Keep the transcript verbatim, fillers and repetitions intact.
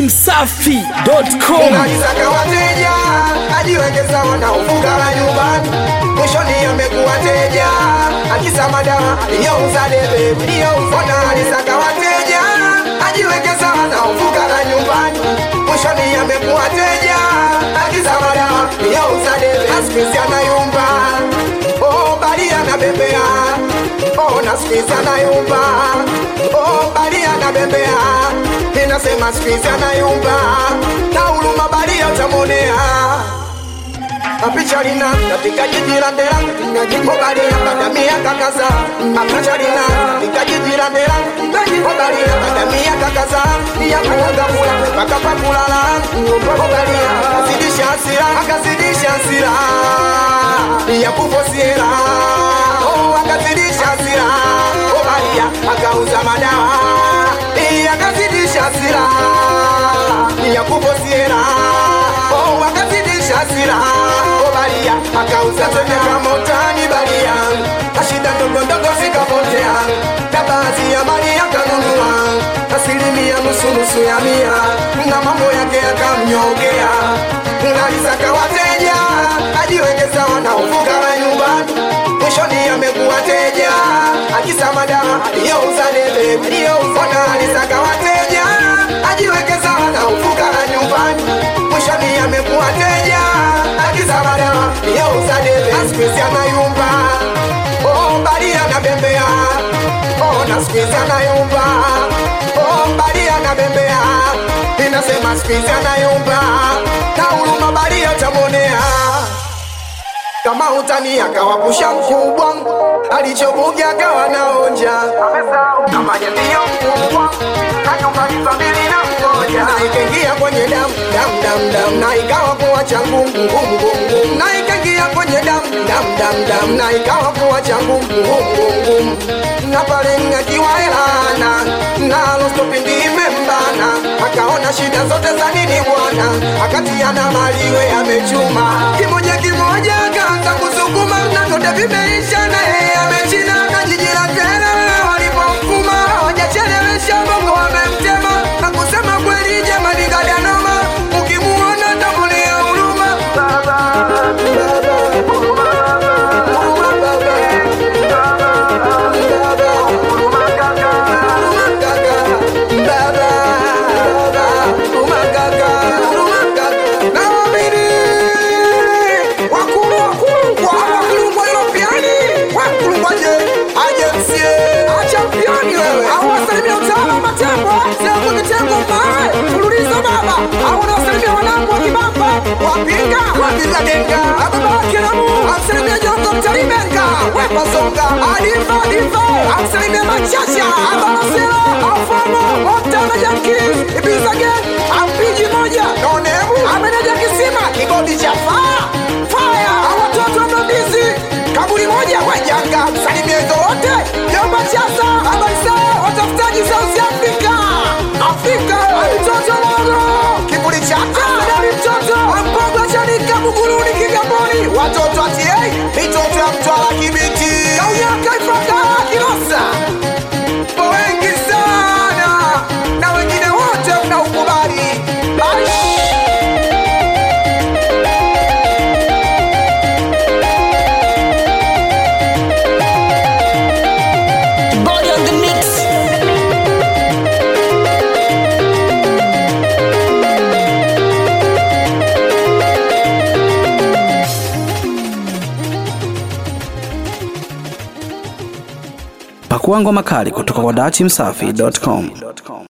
msafi dot com. Unalisaka wateja, ajiweke sawa na ufukara nyumbani. Mwishoni amekuwa teja, akisa madawa aliyouza debe aliyouza. Unalisaka wateja, ajiweke sawa na ufukara nyumbani. Mwishoni amekuwa teja, akisa madawa aliyouza debe. Askisi anayumba, oh bali anabebea. Oh naskisi anayumba, oh bali anabebea. Ninasema squeeze anayumba, na huruma bali utamonea. Apicha lina, katika jiji la Ndera, ngajiko bali akadamia kakaza. Apicha lina, katika jiji la Ndera, ngajiko bali akadamia kakaza. Niya kuwaga mula, mpaka pakulala. Ngombo bali akazidisha hasira, akazidisha hasira. Niya kufosiera, oh akazidisha hasira. Oh bali akauza madawa, akazidisha hasira. Niya kufosiera, oh akazidisha hasira. Balia, akauza tene kama utani balia. Ashida ndogo ndogo zikapotea, na baadhi ya mali akanunua. Asilimia nusu nusu ya mia, na mambo yake yakamnyongea. Unalisaka wateja, ajiweke sawa na ufukara nyumbani. Mwishoni amekuwa teja, akisa madawa aliyouza debe aliyouza. Unalisaka wateja, ajiweke sawa na ufukara nyumbani. Mwishoni amekuwa teja, akisa madawa aliyouza debe. Askisi anayumba, oh bali anabembea. Oh na askisi anayumba, oh bali anabembea. Ninasema askisi anayumba, na huruma bali atamonea. Kama utani akawapusha mkubwa, alichobugia akawa naonja. Kama ndio mkubwa, na nyumba ni familia mmoja. Na ikaingia kwenye damu, damu, damu, damu. Na ikawa kuwacha ngumu, ngumu, ngumu. Na ikaingia kwenye damu, damu, damu, damu. Na ikawa kuwacha ngumu, ngumu, ngumu. Na pale ngakiwa elana, na alostopindi membana. Akaona shida zote za nini bwana, akatiana maliwe amechuma. Kimoja kimoja akaanza kusukuma, na zote vimeisha na yeye amechina. Na jiji la Ndera walipomfuma, hawajachelewesha bongo wamemtema. Na kusema kweli jamani gada noma, ukimuona tamulia huruma. Baba, baba, huruma baba, huruma baba, baba, huruma kaka, huruma kaka, baba, baba, huruma kaka, huruma kaka. Na wamini wakulu wakulu kwa wakulu kwa Europeani, wakulu kwa je agency achampioni wewe. Awasalimia utawala matembo, sema kitengo mbaya, fululiza baba. Awasalimia wanangu wa Kibamba, wapinga, wapinga denga. Ababa kiramu, awasalimia jongo mtarimenga, wepa zonga. Adifa, adifa, awasalimia machacha. Abalasela, afomo, Montana Yankees, Ibiza Gang, ampiji moja. Nonebu, ameneja kisima, kibodi cha fire, fire. Awatoto wa mlandizi, kaburi moja wajanga. Salimia hizo wote, Jomba Chasa, Abaisa, watafutaji South Africa. Afrika, mtoto mogo, kiburi chaka. Adari mtoto, ampogo chanika, Buguruni, Kigamboni. Watoto wa T A, mitoto ya Mtwara Kibiti. Kauyaka Ifakara, Kilosa. Wengi sana, na wengine wote mnaukubali. Aish. Body on the mix. Pakua ngoma kali kutoka kwa dati msafi dot com.